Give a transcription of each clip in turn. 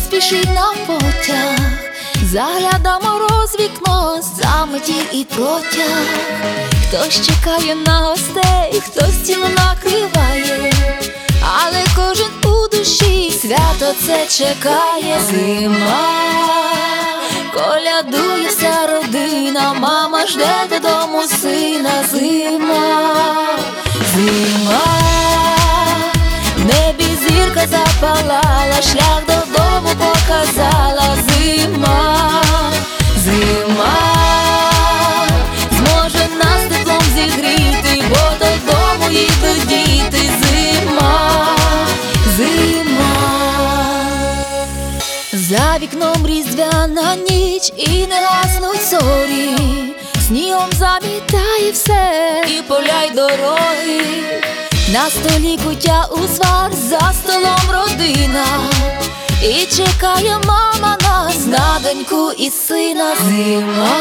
спішить на потяг, загляда мороз вікно, заметіль і протяг. Хтось чекає на гостей, хтось стіл накриває, але кожен у душі свято це чекає. Зима, колядує вся родина, мама жде додому сина. Зима, зима, в небі зірка запалала, шлях додому показала. Зима, зима, зможе нас теплом зігріти, бо додому їдуть діти. Зима, зима, за вікном різдвяна ніч і не гаснуть зорі, снігом замітає все, і поля й дороги. На столі куття узвар, за столом родина, і чекає мама нас на доньку і сина. Зима,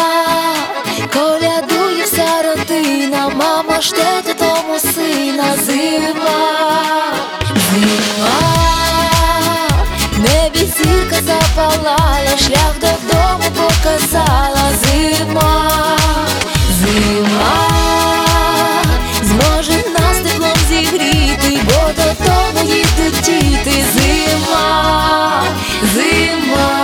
колядує вся родина, мама жде додому сина. Зима, зима, в небі зірка запалала, шлях додому показала. Зима, зима, зможе нас теплом зігріти, бо додому їдуть діти. Зима, зима.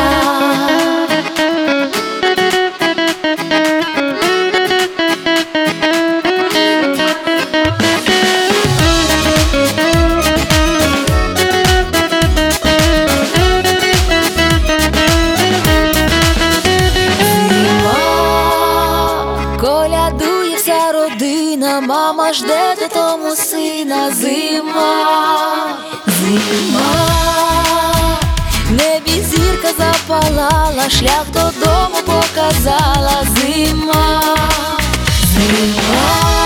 Колядує вся родина, мама жде додому сина. Зима, зима, в небі зірка запалала, шлях додому показала. Зима, зима.